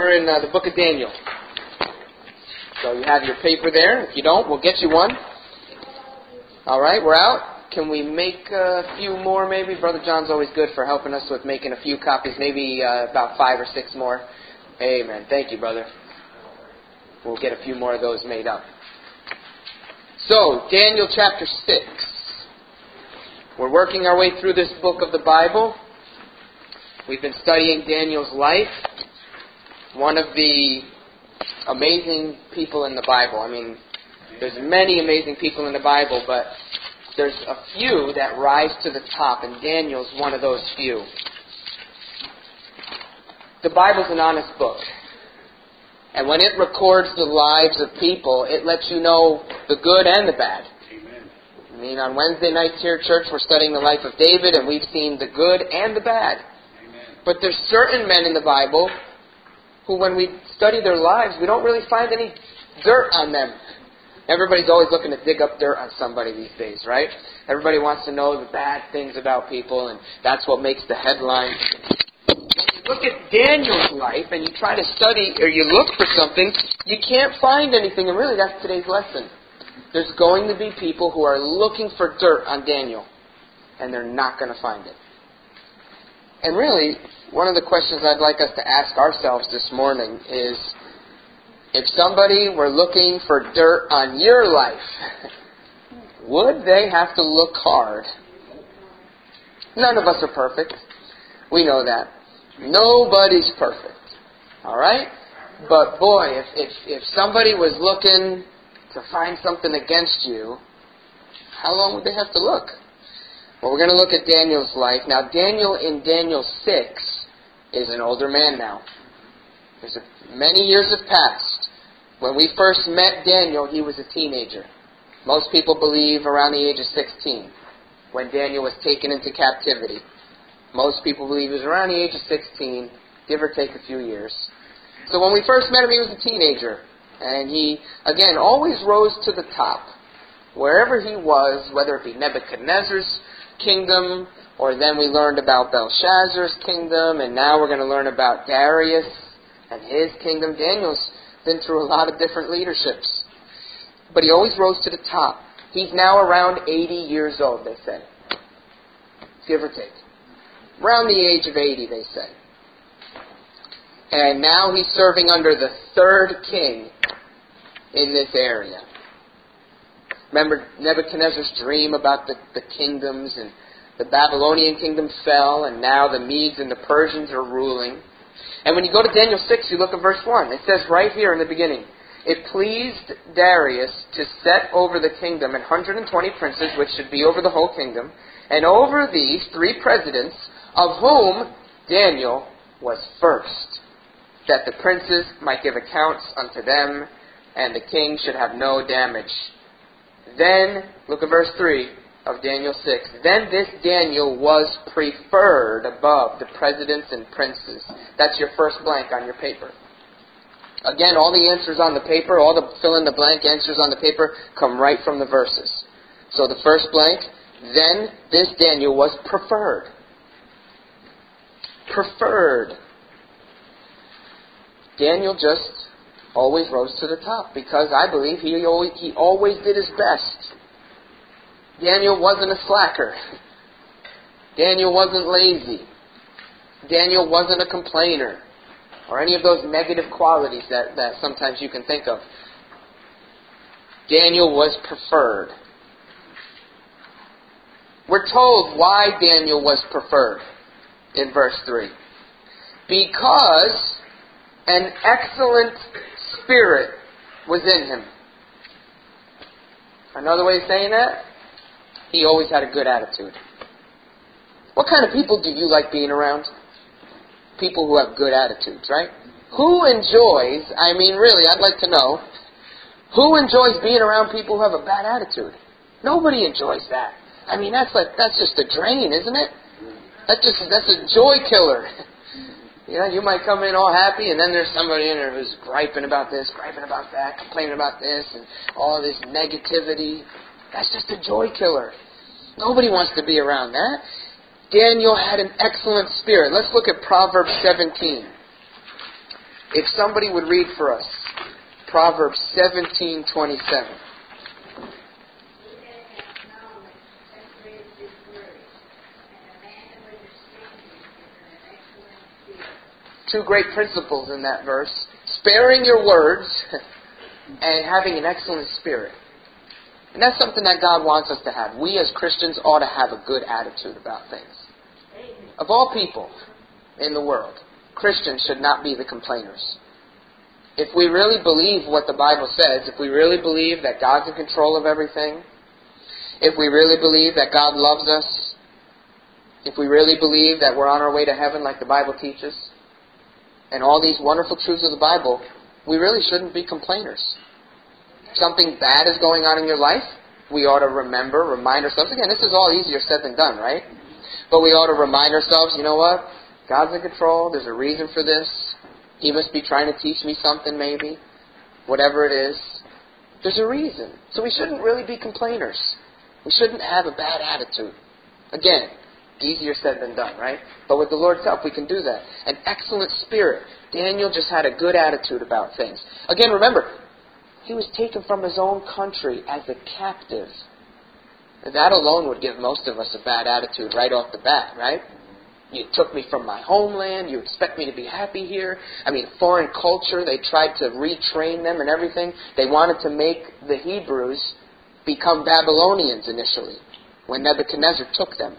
We're in the book of Daniel. So you have your paper there. If you don't, we'll get you one. All right, we're out. Can we make a few more maybe? Brother John's always good for helping us with making a few copies, maybe about 5 or 6 more. Amen. Thank you, brother. We'll get a few more of those made up. So, Daniel chapter 6. We're working our way through this book of the Bible. We've been studying Daniel's life. One of the amazing people in the Bible. I mean, there's many amazing people in the Bible, but there's a few that rise to the top, and Daniel's one of those few. The Bible's an honest book. And when it records the lives of people, it lets you know the good and the bad. Amen. I mean, on Wednesday nights here at church, we're studying the life of David, and we've seen the good and the bad. Amen. But there's certain men in the Bible who, when we study their lives, we don't really find any dirt on them. Everybody's always looking to dig up dirt on somebody these days, right? Everybody wants to know the bad things about people, and that's what makes the headlines. When you look at Daniel's life and you try to study or you look for something, you can't find anything. And really, that's today's lesson. There's going to be people who are looking for dirt on Daniel, and they're not going to find it. And really, one of the questions I'd like us to ask ourselves this morning is, if somebody were looking for dirt on your life, would they have to look hard? None of us are perfect. We know that. Nobody's perfect. All right? But boy, if somebody was looking to find something against you, how long would they have to look? Well, we're going to look at Daniel's life. Now, Daniel in Daniel 6 is an older man now. Many years have passed. When we first met Daniel, he was a teenager. Most people believe around the age of 16, when Daniel was taken into captivity. Most people believe it was around the age of 16, give or take a few years. So when we first met him, he was a teenager. And he, again, always rose to the top. Wherever he was, whether it be Nebuchadnezzar's kingdom, or then we learned about Belshazzar's kingdom, and now we're going to learn about Darius and his kingdom. Daniel's been through a lot of different leaderships. But he always rose to the top. He's now around 80 years old, they say. Give or take. Around the age of 80, they say. And now he's serving under the third king in this area. Remember Nebuchadnezzar's dream about the kingdoms, and the Babylonian kingdom fell, and now the Medes and the Persians are ruling. And when you go to Daniel 6, you look at verse 1. It says right here in the beginning, it pleased Darius to set over the kingdom 120 princes, which should be over the whole kingdom, and over these 3 presidents, of whom Daniel was first, that the princes might give accounts unto them, and the king should have no damage. Then, look at verse 3 of Daniel 6. Then this Daniel was preferred above the presidents and princes. That's your first blank on your paper. Again, all the answers on the paper, all the fill-in-the-blank answers on the paper come right from the verses. So the first blank, then this Daniel was preferred. Preferred. Daniel just always rose to the top because I believe he always did his best. Daniel wasn't a slacker. Daniel wasn't lazy. Daniel wasn't a complainer, or any of those negative qualities that sometimes you can think of. Daniel was preferred. We're told why Daniel was preferred in verse 3. Because an excellent spirit was in him. Another way of saying that, he always had a good attitude. What kind of people do you like being around? People who have good attitudes, right? Who enjoys, really, I'd like to know, who enjoys being around people who have a bad attitude? Nobody enjoys that. That's just a drain, isn't it? That's a joy killer. You might come in all happy, and then there's somebody in there who's griping about this, griping about that, complaining about this, and all this negativity. That's just a joy killer. Nobody wants to be around that. Daniel had an excellent spirit. Let's look at Proverbs 17. If somebody would read for us Proverbs 17:27. Two great principles in that verse. Sparing your words and having an excellent spirit. And that's something that God wants us to have. We as Christians ought to have a good attitude about things. Of all people in the world, Christians should not be the complainers. If we really believe what the Bible says, if we really believe that God's in control of everything, if we really believe that God loves us, if we really believe that we're on our way to heaven like the Bible teaches, and all these wonderful truths of the Bible, we really shouldn't be complainers. If something bad is going on in your life, we ought to remind ourselves. Again, this is all easier said than done, right? But we ought to remind ourselves, you know what? God's in control. There's a reason for this. He must be trying to teach me something maybe. Whatever it is. There's a reason. So we shouldn't really be complainers. We shouldn't have a bad attitude. Again, easier said than done, right? But with the Lord's help, we can do that. An excellent spirit. Daniel just had a good attitude about things. Again, remember, he was taken from his own country as a captive. And that alone would give most of us a bad attitude right off the bat, right? You took me from my homeland. You expect me to be happy here. I mean, foreign culture. They tried to retrain them and everything. They wanted to make the Hebrews become Babylonians initially when Nebuchadnezzar took them.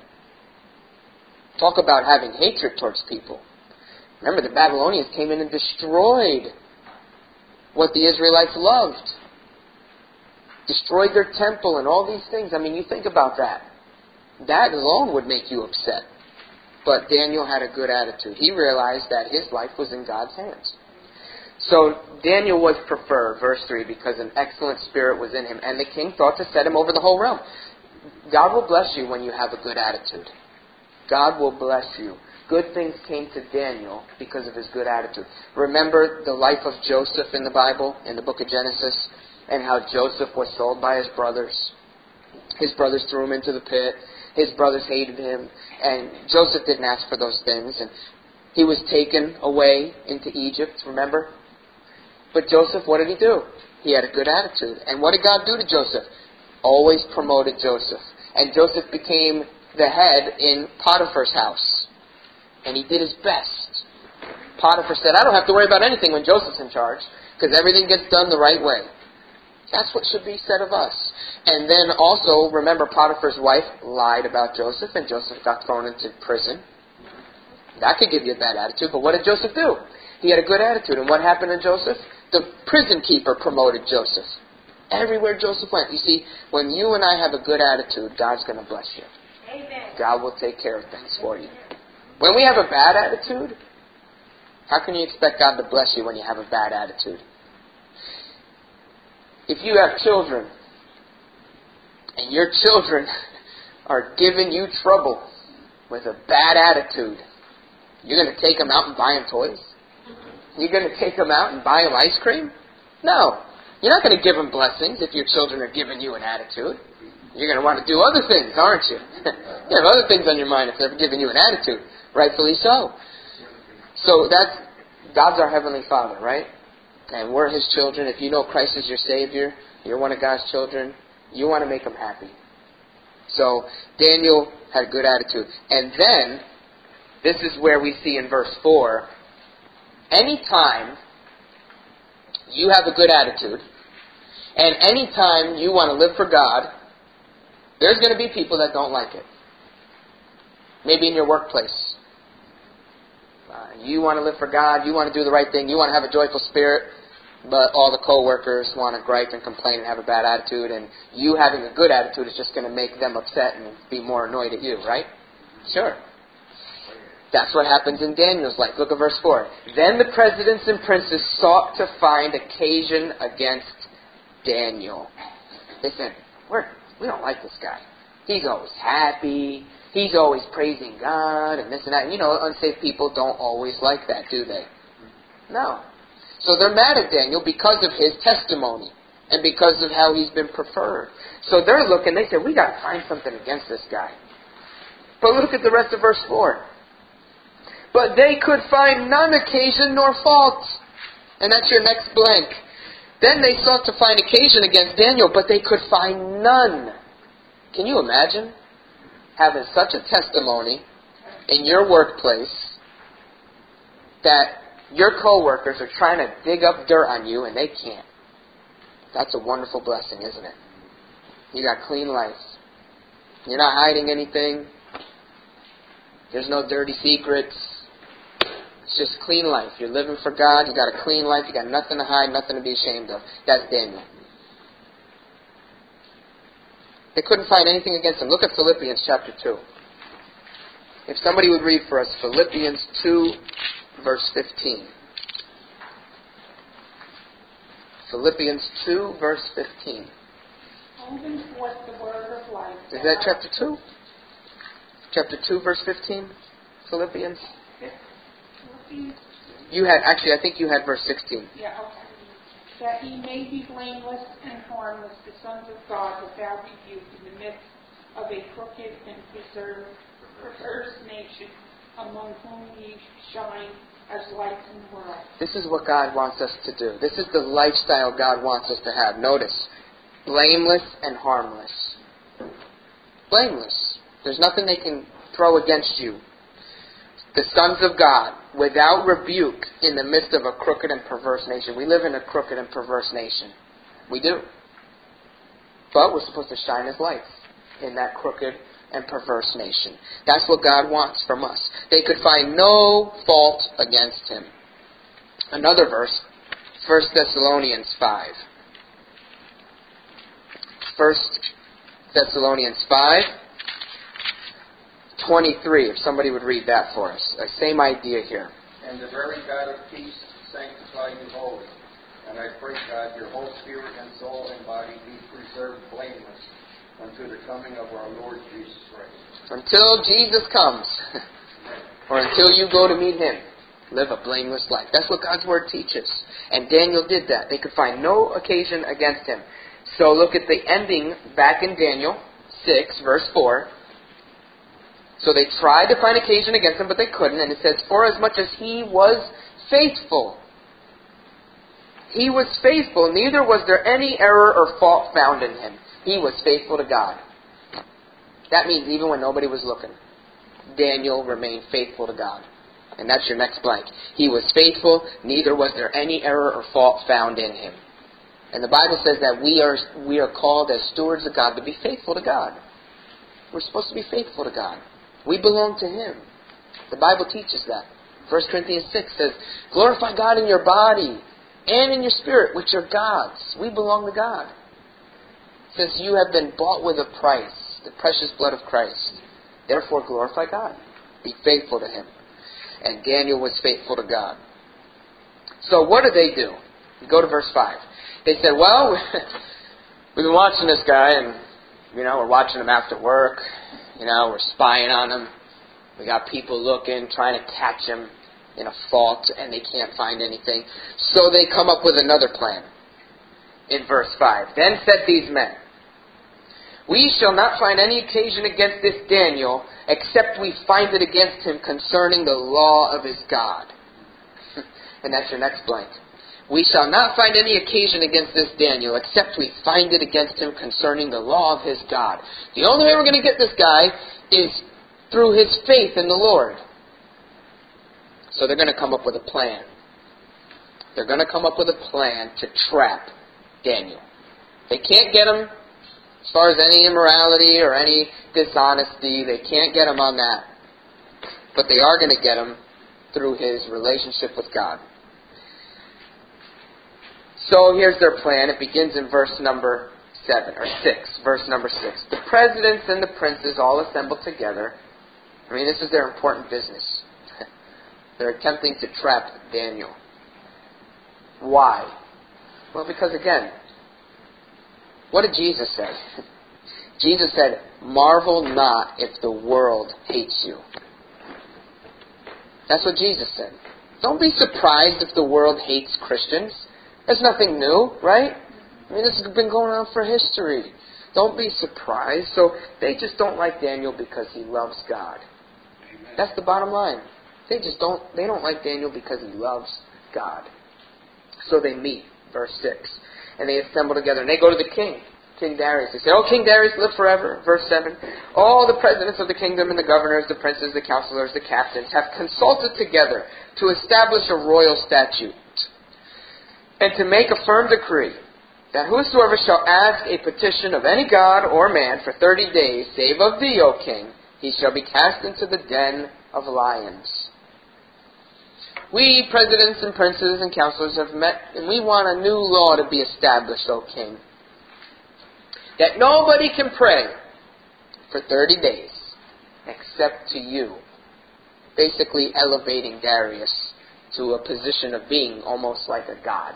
Talk about having hatred towards people. Remember, the Babylonians came in and destroyed what the Israelites loved. Destroyed their temple and all these things. I mean, you think about that. That alone would make you upset. But Daniel had a good attitude. He realized that his life was in God's hands. So Daniel was preferred, verse 3, because an excellent spirit was in him, and the king thought to set him over the whole realm. God will bless you when you have a good attitude. God will bless you. Good things came to Daniel because of his good attitude. Remember the life of Joseph in the Bible, in the book of Genesis, and how Joseph was sold by his brothers. His brothers threw him into the pit. His brothers hated him, and Joseph didn't ask for those things, and he was taken away into Egypt, remember? But Joseph, what did he do? He had a good attitude. And what did God do to Joseph? Always promoted Joseph. And Joseph became the head in Potiphar's house. And he did his best. Potiphar said, I don't have to worry about anything when Joseph's in charge, because everything gets done the right way. That's what should be said of us. And then also, remember, Potiphar's wife lied about Joseph, and Joseph got thrown into prison. That could give you a bad attitude, but what did Joseph do? He had a good attitude. And what happened to Joseph? The prison keeper promoted Joseph. Everywhere Joseph went. You see, when you and I have a good attitude, God's going to bless you. Amen. God will take care of things for you. When we have a bad attitude, how can you expect God to bless you when you have a bad attitude? If you have children, and your children are giving you trouble with a bad attitude, you're going to take them out and buy them toys? You're going to take them out and buy them ice cream? No. You're not going to give them blessings if your children are giving you an attitude. You're going to want to do other things, aren't you? You have other things on your mind if they're giving you an attitude. Rightfully so. So that's God's our Heavenly Father, right? And we're His children. If you know Christ is your Savior, you're one of God's children, you want to make them happy. So Daniel had a good attitude. And then, this is where we see in verse 4, anytime you have a good attitude, and anytime you want to live for God, there's going to be people that don't like it. Maybe in your workplace. You want to live for God, you want to do the right thing, you want to have a joyful spirit, but all the co-workers want to gripe and complain and have a bad attitude, and you having a good attitude is just going to make them upset and be more annoyed at you, right? Sure. That's what happens in Daniel's life. Look at verse 4. Then the presidents and princes sought to find occasion against Daniel. They said, we don't like this guy. He's always happy. He's always praising God and this and that. And you know, unsaved people don't always like that, do they? No. So they're mad at Daniel because of his testimony and because of how he's been preferred. So they're looking, they said, we got to find something against this guy. But look at the rest of verse 4. But they could find none occasion nor fault. And that's your next blank. Then they sought to find occasion against Daniel, but they could find none. Can you imagine having such a testimony in your workplace that your coworkers are trying to dig up dirt on you and they can't? That's a wonderful blessing, isn't it? You got clean life. You're not hiding anything. There's no dirty secrets. It's just clean life. You're living for God. You got a clean life. You got nothing to hide, nothing to be ashamed of. That's Daniel. They couldn't find anything against him. Look at Philippians chapter 2. If somebody would read for us Philippians 2, verse 15. Philippians 2, verse 15. Holding forth the word of life. Is that chapter 2? Chapter 2, verse 15? Philippians? You had, actually, I think you had verse 16. Yeah, okay. That he may be blameless and harmless, the sons of God, without rebuke, in the midst of a crooked and perverse nation, among whom ye shine as lights in the world. This is what God wants us to do. This is the lifestyle God wants us to have. Notice, blameless and harmless. Blameless. There's nothing they can throw against you. The sons of God, without rebuke, in the midst of a crooked and perverse nation. We live in a crooked and perverse nation. We do. But we're supposed to shine as lights in that crooked and perverse nation. That's what God wants from us. They could find no fault against him. Another verse, 1 Thessalonians 5. 1 Thessalonians 5, 23, if somebody would read that for us. Same idea here. And the very God of peace sanctify you wholly. And I pray, God, your whole spirit and soul and body be preserved blameless unto the coming of our Lord Jesus Christ. Until Jesus comes, or until you go to meet him, live a blameless life. That's what God's Word teaches. And Daniel did that. They could find no occasion against him. So look at the ending back in Daniel 6, verse 4. So they tried to find occasion against him, but they couldn't. And it says, for as much as he was faithful. He was faithful, neither was there any error or fault found in him. He was faithful to God. That means even when nobody was looking, Daniel remained faithful to God. And that's your next blank. He was faithful, neither was there any error or fault found in him. And the Bible says that we are called as stewards of God to be faithful to God. We're supposed to be faithful to God. We belong to him. The Bible teaches that. 1 Corinthians 6 says, glorify God in your body and in your spirit, which are God's. We belong to God. It says, you have been bought with a price, the precious blood of Christ. Therefore, glorify God. Be faithful to him. And Daniel was faithful to God. So what did they do? Go to verse 5. They said, well, we've been watching this guy, and, we're watching him after work. We're spying on him. We got people looking, trying to catch him in a fault, and they can't find anything. So they come up with another plan. In verse 5, then said these men, we shall not find any occasion against this Daniel, except we find it against him concerning the law of his God. And that's your next blank. We shall not find any occasion against this Daniel, except we find it against him concerning the law of his God. The only way we're going to get this guy is through his faith in the Lord. So they're going to come up with a plan. They're going to come up with a plan to trap Daniel. They can't get him as far as any immorality or any dishonesty. They can't get him on that. But they are going to get him through his relationship with God. So here's their plan. It begins in verse number 6. Verse number 6. The presidents and the princes all assembled together. This is their important business. They're attempting to trap Daniel. Why? Well, because again, what did Jesus say? Jesus said, marvel not if the world hates you. That's what Jesus said. Don't be surprised if the world hates Christians. That's nothing new, right? This has been going on for history. Don't be surprised. So they just don't like Daniel because he loves God. Amen. That's the bottom line. They don't like Daniel because he loves God. So they meet, verse 6. And they assemble together, and they go to the king, King Darius. They say, "Oh, King Darius, live forever." Verse 7. "All the presidents of the kingdom and the governors, the princes, the counselors, the captains have consulted together to establish a royal statute and to make a firm decree that whosoever shall ask a petition of any god or man for 30 days, save of thee, O king, he shall be cast into the den of lions. We, presidents and princes and counselors, have met, and we want a new law to be established, O king, that nobody can pray for 30 days except to you." Basically elevating Darius to a position of being almost like a god.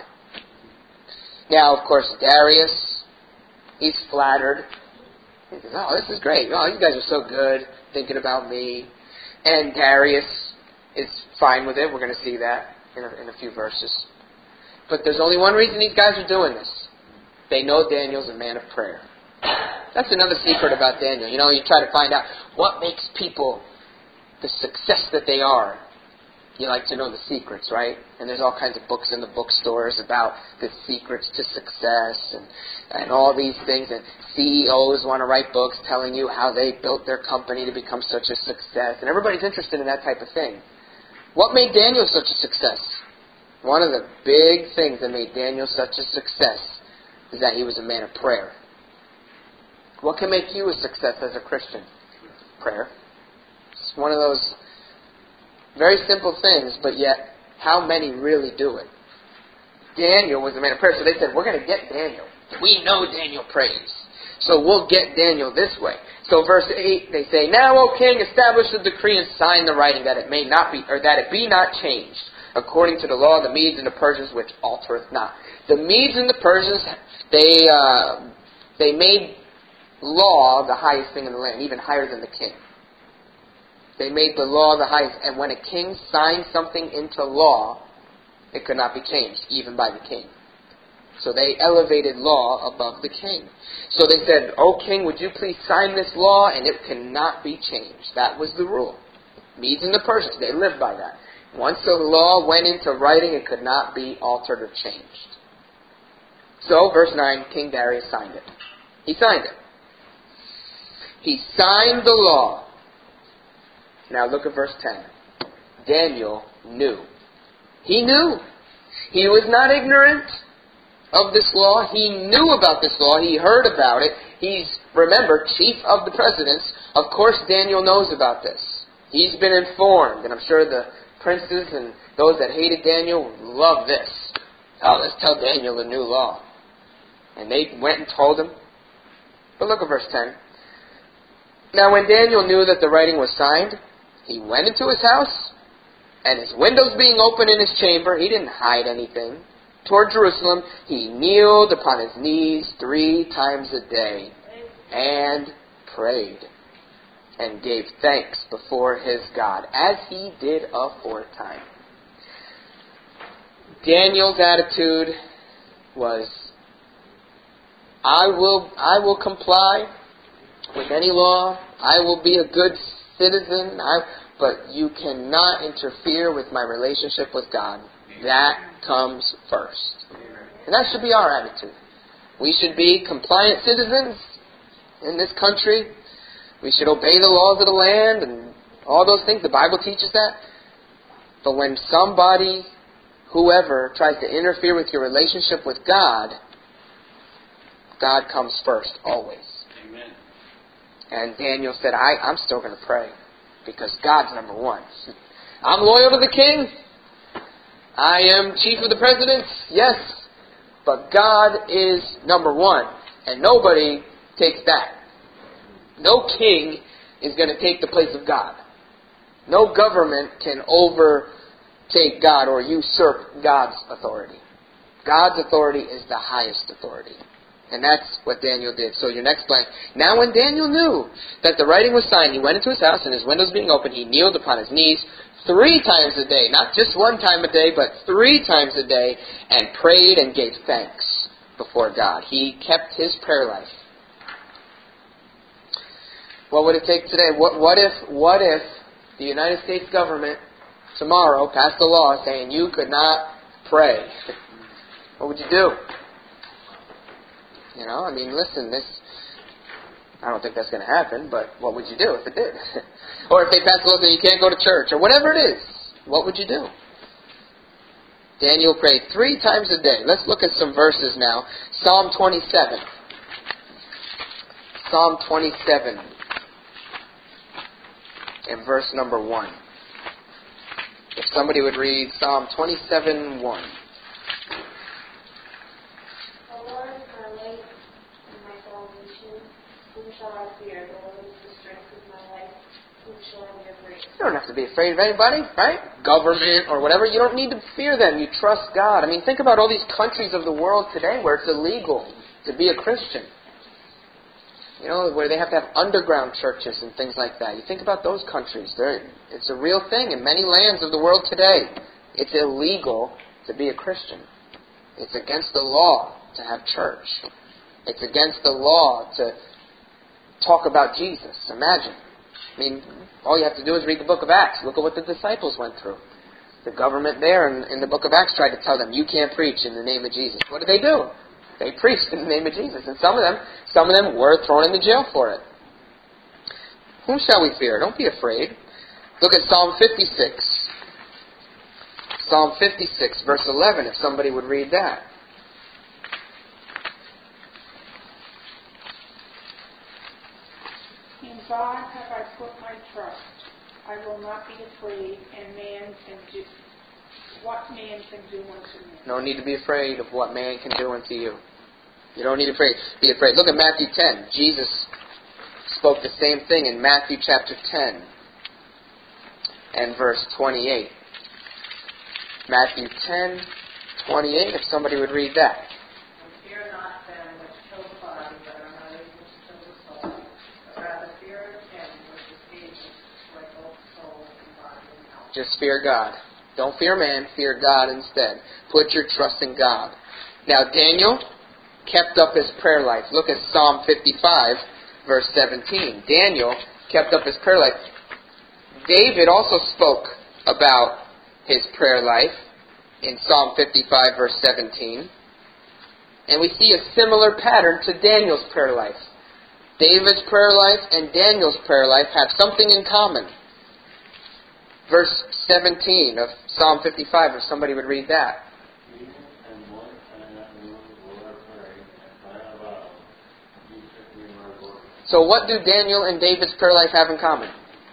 Now, of course, Darius, he's flattered. He says, "Oh, this is great. Oh, you guys are so good thinking about me." And Darius is fine with it. We're going to see that in a few verses. But there's only one reason these guys are doing this. They know Daniel's a man of prayer. That's another secret about Daniel. You know, you try to find out what makes people the success that they are. You like to know the secrets, right? And there's all kinds of books in the bookstores about the secrets to success and all these things. And CEOs want to write books telling you how they built their company to become such a success. And everybody's interested in that type of thing. What made Daniel such a success? One of the big things that made Daniel such a success is that he was a man of prayer. What can make you a success as a Christian? Prayer. It's one of those very simple things, but yet how many really do it? Daniel was a man of prayer, so they said, "We're going to get Daniel. We know Daniel prays, so we'll get Daniel this way." So verse 8, they say, "Now, O king, establish the decree and sign the writing that it may not be, or that it be not changed, according to the law of the Medes and the Persians, which altereth not." The Medes and the Persians, they made law the highest thing in the land, even higher than the king. They made the law the highest, and when a king signed something into law, it could not be changed, even by the king. So they elevated law above the king. So they said, "O king, would you please sign this law, and it cannot be changed." That was the rule. Medes and the Persians, they lived by that. Once the law went into writing, it could not be altered or changed. So, verse 9, King Darius signed it. He signed it. He signed the law. Now look at verse 10. Daniel knew. He knew. He was not ignorant of this law. He knew about this law. He heard about it. He's, remember, chief of the presidents. Of course Daniel knows about this. He's been informed, and I'm sure the princes and those that hated Daniel love this. "Oh, let's tell Daniel the new law." And they went and told him. But look at verse 10. "Now when Daniel knew that the writing was signed, he went into his house, and his windows being open in his chamber," he didn't hide anything, "toward Jerusalem, he kneeled upon his knees 3 times a day, and prayed, and gave thanks before his God, as he did aforetime." Daniel's attitude was, I will comply with any law. I will be a good citizen. But you cannot interfere with my relationship with God. That comes first. And that should be our attitude. We should be compliant citizens in this country. We should obey the laws of the land and all those things. The Bible teaches that. But when somebody, whoever, tries to interfere with your relationship with God, God comes first, always. Amen. And Daniel said, I'm still going to pray, because God's number one. I'm loyal to the king. I am chief of the presidents, yes. But God is number one. And nobody takes that. No king is going to take the place of God. No government can overtake God or usurp God's authority. God's authority is the highest authority. And that's what Daniel did. So your next blank. Now when Daniel knew that the writing was signed, he went into his house, and his windows being open, he kneeled upon his knees 3 times a day. Not just 1 time a day, but 3 times a day, and prayed and gave thanks before God. He kept his prayer life. What would it take today? What if the United States government tomorrow passed a law saying you could not pray What would you do? You know, I mean, listen, I don't think that's going to happen, but what would you do if it did? Or if they pass a law that you can't go to church, or whatever it is, what would you do? Daniel prayed 3 times a day. Let's look at some verses now. Psalm 27. Psalm 27 and verse number 1. If somebody would read Psalm 27:1. The Lord is my light and my salvation. Whom shall I fear? The Lord is the strength of my life. Whom shall I be afraid? You don't have to be afraid of anybody, right? Government or whatever. You don't need to fear them. You trust God. I mean, think about all these countries of the world today where it's illegal to be a Christian. You know, where they have to have underground churches and things like that. You think about those countries. It's a real thing in many lands of the world today. It's illegal to be a Christian. It's against the law to have church. It's against the law to talk about Jesus. Imagine. I mean, all you have to do is read the book of Acts. Look at what the disciples went through. The government there in the book of Acts tried to tell them, you can't preach in the name of Jesus. What did they do? They preached in the name of Jesus. And some of them were thrown into jail for it. Whom shall we fear? Don't be afraid. Look at Psalm 56. Psalm 56, verse 11, if somebody would read that. In God have I put my trust. I will not be afraid, and what man can do unto me. No need to be afraid of what man can do unto you. You don't need to be afraid. Look at Matthew 10. Jesus spoke the same thing in Matthew chapter 10 and verse 28. Matthew 10:28, if somebody would read that. And fear not them which kill the body, but are not able to kill the soul, but rather fear him which is able to destroy both soul and body in hell. Just fear God. Don't fear man, fear God instead. Put your trust in God. Now Daniel kept up his prayer life. Look at Psalm 55, verse 17. Daniel kept up his prayer life. David also spoke about his prayer life in Psalm 55, verse 17. And we see a similar pattern to Daniel's prayer life. David's prayer life and Daniel's prayer life have something in common. Verse 17 of Psalm 55, if somebody would read that. So what do Daniel and David's prayer life have in common?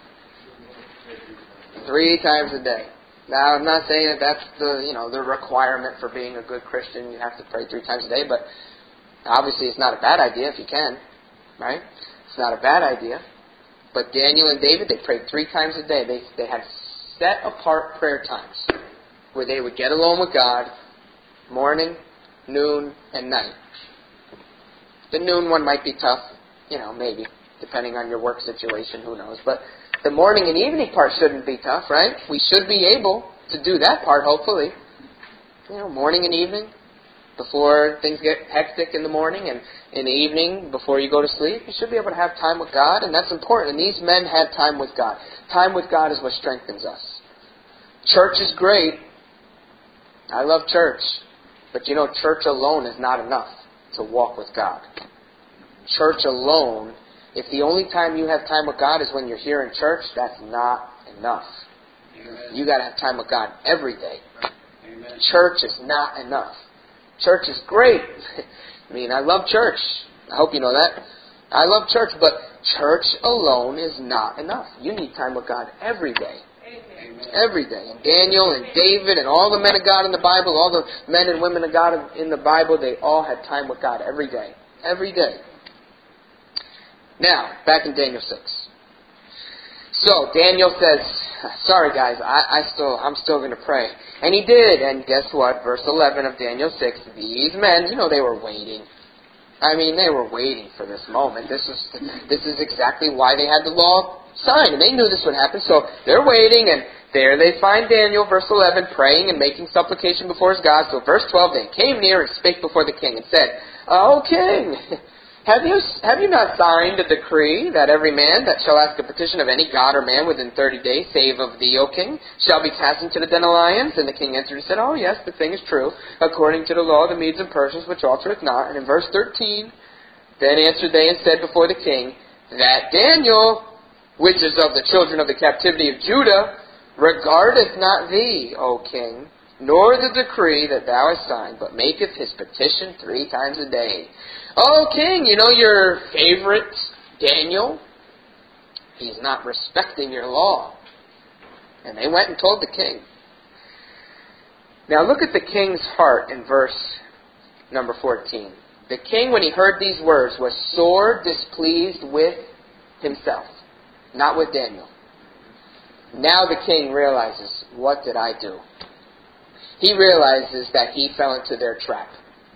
3 times a day. Now, I'm not saying that that's the requirement for being a good Christian. You have to pray 3 times a day, but obviously it's not a bad idea if you can, right? It's not a bad idea. But Daniel and David, they prayed 3 times a day. They had set apart prayer times where they would get alone with God morning, noon, and night. The noon one might be tough, maybe, depending on your work situation, who knows. But the morning and evening part shouldn't be tough, right? We should be able to do that part, hopefully. Morning and evening, before things get hectic in the morning, and in the evening, before you go to sleep, you should be able to have time with God, and that's important. And these men had time with God. Time with God is what strengthens us. Church is great. I love church. But church alone is not enough to walk with God. Church alone, if the only time you have time with God is when you're here in church, that's not enough. Amen. You got to have time with God every day. Amen. Church is not enough. Church is great. I love church. I hope you know that. I love church, but church alone is not enough. You need time with God every day. Amen. Every day. And Daniel and David and all the men of God in the Bible, all the men and women of God in the Bible, they all had time with God every day. Every day. Now, back in Daniel 6. So, Daniel says, sorry guys, I'm still going to pray. And he did, and guess what? Verse 11 of Daniel 6, these men, they were waiting. They were waiting for this moment. This is exactly why they had the law signed, and they knew this would happen, so they're waiting, and there they find Daniel, verse 11, praying and making supplication before his God. So verse 12, they came near and spake before the king and said, O king, Have you not signed a decree that every man that shall ask a petition of any god or man within 30 days, save of thee, O king, shall be cast into the den of lions? And the king answered and said, Oh, yes, the thing is true, according to the law of the Medes and Persians, which altereth not. And in verse 13, then answered they and said before the king, that Daniel, which is of the children of the captivity of Judah, regardeth not thee, O king, nor the decree that thou hast signed, but maketh his petition 3 times a day. O king, you know your favorite Daniel? He's not respecting your law. And they went and told the king. Now look at the king's heart in verse number 14. The king, when he heard these words, was sore displeased with himself, not with Daniel. Now the king realizes, what did I do? He realizes that he fell into their trap.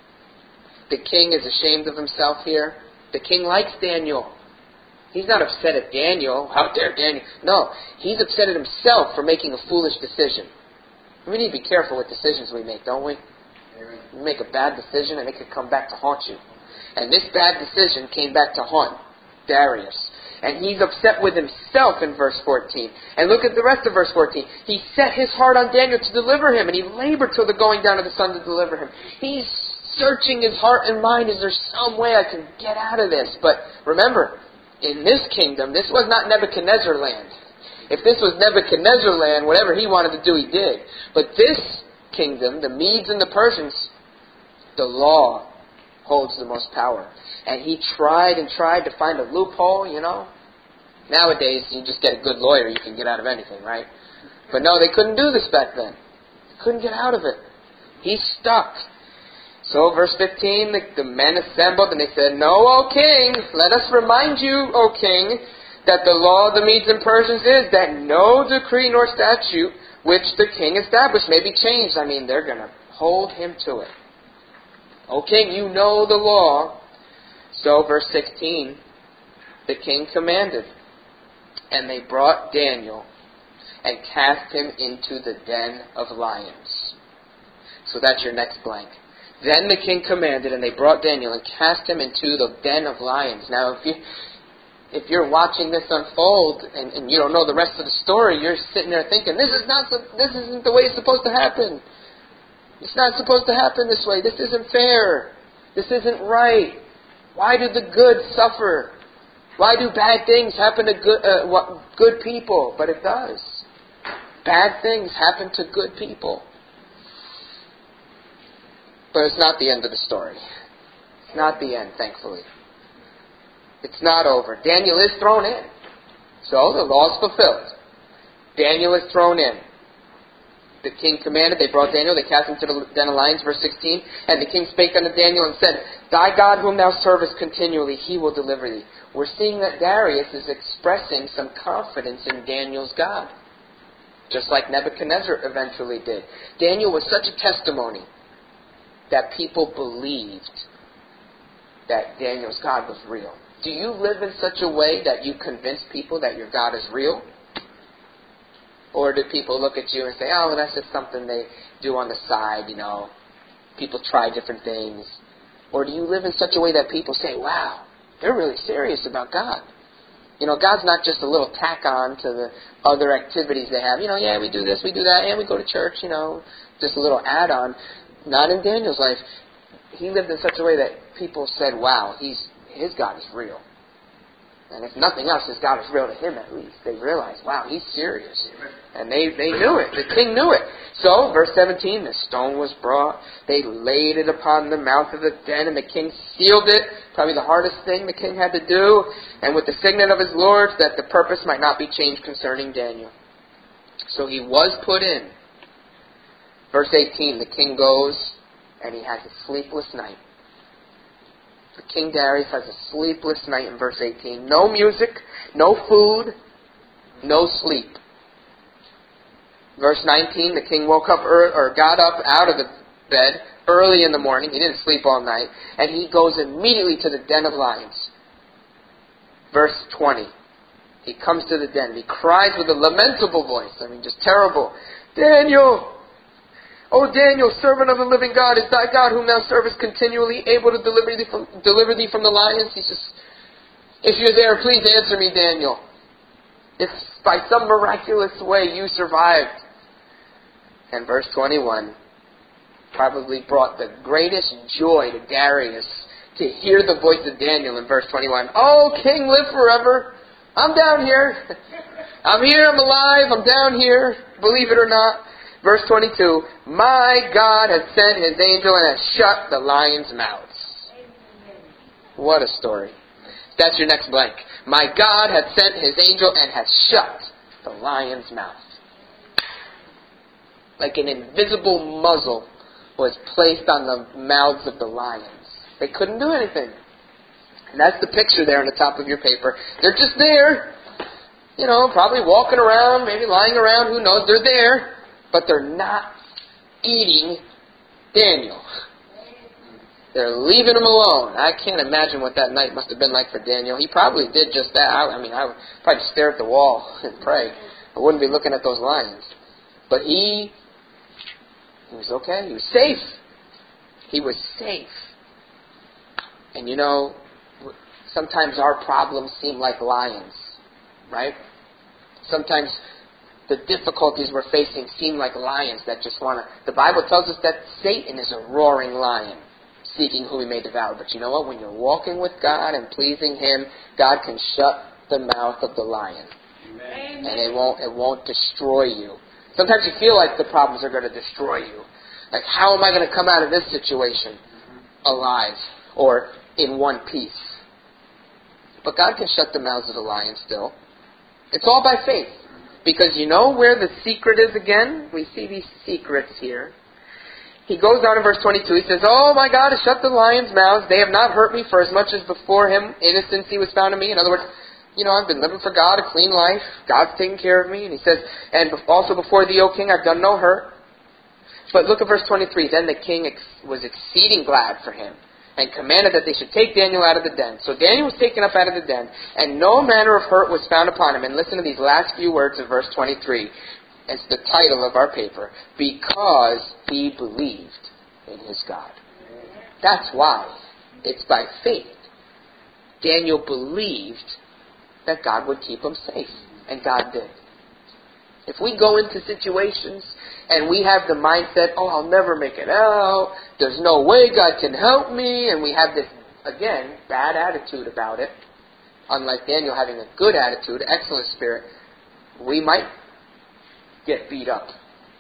The king is ashamed of himself here. The king likes Daniel. He's not upset at Daniel. How dare Daniel? No, he's upset at himself for making a foolish decision. We need to be careful with decisions we make, don't we? You make a bad decision and it could come back to haunt you. And this bad decision came back to haunt Darius. And he's upset with himself in verse 14. And look at the rest of verse 14. He set his heart on Daniel to deliver him, and he labored till the going down of the sun to deliver him. He's searching his heart and mind. Is there some way I can get out of this? But remember, in this kingdom, this was not Nebuchadnezzar land. If this was Nebuchadnezzar land, whatever he wanted to do, he did. But this kingdom, the Medes and the Persians, the law holds the most power. And he tried and tried to find a loophole, you know. Nowadays, you just get a good lawyer, you can get out of anything, right? But no, they couldn't do this back then. They couldn't get out of it. He's stuck. So, verse 15, the men assembled and they said, No, O king, let us remind you, O king, that the law of the Medes and Persians is that no decree nor statute which the king established may be changed. I mean, they're going to hold him to it. O king, you know the law. So, verse 16, the king commanded, and they brought Daniel and cast him into the den of lions. So that's your next blank. Then the king commanded, and they brought Daniel and cast him into the den of lions. Now, if you're watching this unfold and you don't know the rest of the story, you're sitting there thinking, this isn't the way it's supposed to happen. It's not supposed to happen this way. This isn't fair. This isn't right. Why do the good suffer? Why do bad things happen to good people? But it does. Bad things happen to good people. But it's not the end of the story. It's not the end, thankfully. It's not over. Daniel is thrown in. So the law is fulfilled. Daniel is thrown in. The king commanded, they brought Daniel, they cast him to the den of lions, verse 16. And the king spake unto Daniel and said, Thy God whom thou servest continually, he will deliver thee. We're seeing that Darius is expressing some confidence in Daniel's God. Just like Nebuchadnezzar eventually did. Daniel was such a testimony that people believed that Daniel's God was real. Do you live in such a way that you convince people that your God is real? Or do people look at you and say, oh, well, that's just something they do on the side, you know. People try different things. Or do you live in such a way that people say, wow, they're really serious about God. You know, God's not just a little tack on to the other activities they have. You know, yeah, we do this, we do that, and we go to church, you know, just a little add-on. Not in Daniel's life. He lived in such a way that people said, wow, his God is real. And if nothing else, his God is real to him at least. They realized, wow, he's serious. And they knew it. The king knew it. So, verse 17, the stone was brought. They laid it upon the mouth of the den, and the king sealed it. Probably the hardest thing the king had to do. And with the signet of his lords, that the purpose might not be changed concerning Daniel. So he was put in. Verse 18, the king goes, and he has a sleepless night. King Darius has a sleepless night in verse 18. No music, no food, no sleep. Verse 19, the king woke up got up out of the bed early in the morning. He didn't sleep all night. And he goes immediately to the den of lions. Verse 20, he comes to the den. He cries with a lamentable voice. I mean, just terrible. Daniel, O Daniel, servant of the living God, is thy God whom thou servest continually able to deliver thee from the lions? He says, if you're there, please answer me, Daniel. If by some miraculous way you survived. And verse 21 probably brought the greatest joy to Darius to hear the voice of Daniel in verse 21. Oh, King, live forever. I'm down here. I'm here, I'm alive, I'm down here. Believe it or not. Verse 22, my God has sent His angel and has shut the lions' mouths. What a story. That's your next blank. My God has sent His angel and has shut the lion's mouth. Like an invisible muzzle was placed on the mouths of the lions. They couldn't do anything. And that's the picture there on the top of your paper. They're just there. Probably walking around, maybe lying around, who knows. They're there. But they're not eating Daniel. They're leaving him alone. I can't imagine what that night must have been like for Daniel. He probably did just that. I would probably stare at the wall and pray. I wouldn't be looking at those lions. But he was okay. He was safe. He was safe. And sometimes our problems seem like lions, right? Sometimes the difficulties we're facing seem like lions that just want to... The Bible tells us that Satan is a roaring lion, seeking who he may devour. But you know what? When you're walking with God and pleasing Him, God can shut the mouth of the lion. Amen. And it won't destroy you. Sometimes you feel like the problems are going to destroy you. Like, how am I going to come out of this situation alive or in one piece? But God can shut the mouths of the lion still. It's all by faith. Because you know where the secret is again? We see these secrets here. He goes on in verse 22. He says, oh, my God has shut the lions' mouths. They have not hurt me, for as much as before Him innocency was found in me. In other words, I've been living for God, a clean life. God's taking care of me. And he says, and also before thee, O king, I've done no hurt. But look at verse 23. Then the king was exceeding glad for him, and commanded that they should take Daniel out of the den. So Daniel was taken up out of the den, and no manner of hurt was found upon him. And listen to these last few words of verse 23. It's the title of our paper. Because he believed in his God. That's why. It's by faith. Daniel believed that God would keep him safe. And God did. If we go into situations and we have the mindset, oh, I'll never make it out, there's no way God can help me, and we have this, again, bad attitude about it, unlike Daniel having a good attitude, excellent spirit, we might get beat up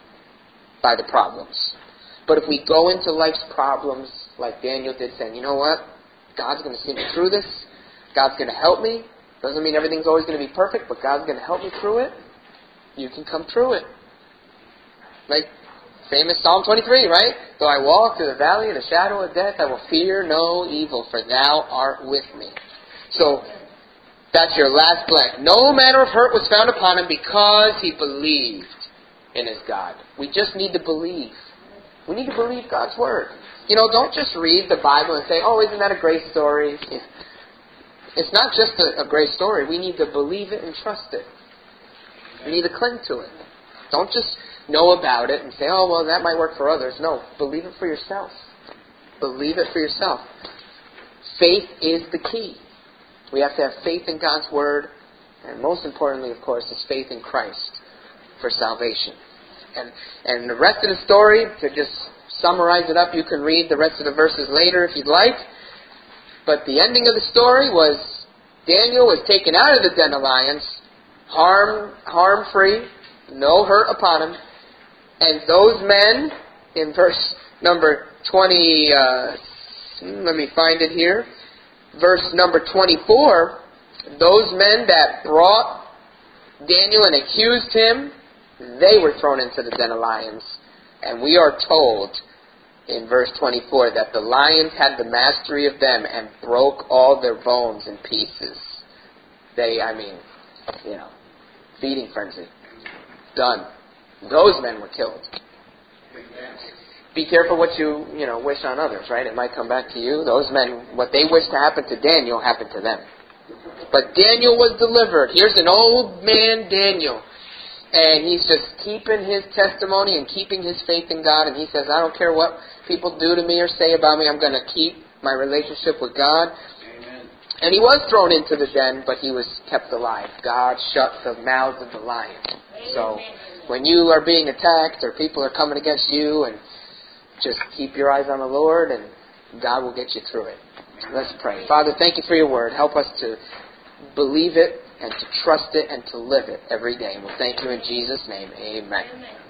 by the problems. But if we go into life's problems like Daniel did, saying, you know what, God's going to see me through this, God's going to help me, doesn't mean everything's always going to be perfect, but God's going to help me through it, you can come through it. Like famous Psalm 23, right? Though I walk through the valley of the shadow of death, I will fear no evil, for thou art with me. So, that's your last blank. No manner of hurt was found upon him because he believed in his God. We just need to believe. We need to believe God's Word. Don't just read the Bible and say, oh, isn't that a great story? It's not just a great story. We need to believe it and trust it. We need to cling to it. Don't just know about it and say, oh, well, that might work for others. No, believe it for yourself. Believe it for yourself. Faith is the key. We have to have faith in God's Word, and most importantly, of course, is faith in Christ for salvation. And the rest of the story, to just summarize it up, you can read the rest of the verses later if you'd like. But the ending of the story was Daniel was taken out of the den of lions, harm-free, no hurt upon him. And those men, in verse number 20, let me find it here. Verse number 24, those men that brought Daniel and accused him, they were thrown into the den of lions. And we are told in verse 24 that the lions had the mastery of them and broke all their bones in pieces. Feeding frenzy. Done. Those men were killed. Be careful what you wish on others, right? It might come back to you. Those men, what they wished to happen to Daniel happened to them. But Daniel was delivered. Here's an old man, Daniel. And he's just keeping his testimony and keeping his faith in God. And he says, I don't care what people do to me or say about me. I'm going to keep my relationship with God. Amen. And he was thrown into the den, but he was kept alive. God shut the mouths of the lions. So when you are being attacked or people are coming against you, and just keep your eyes on the Lord, and God will get you through it. Let's pray. Father, thank you for your word. Help us to believe it and to trust it and to live it every day. And we'll thank you in Jesus' name. Amen.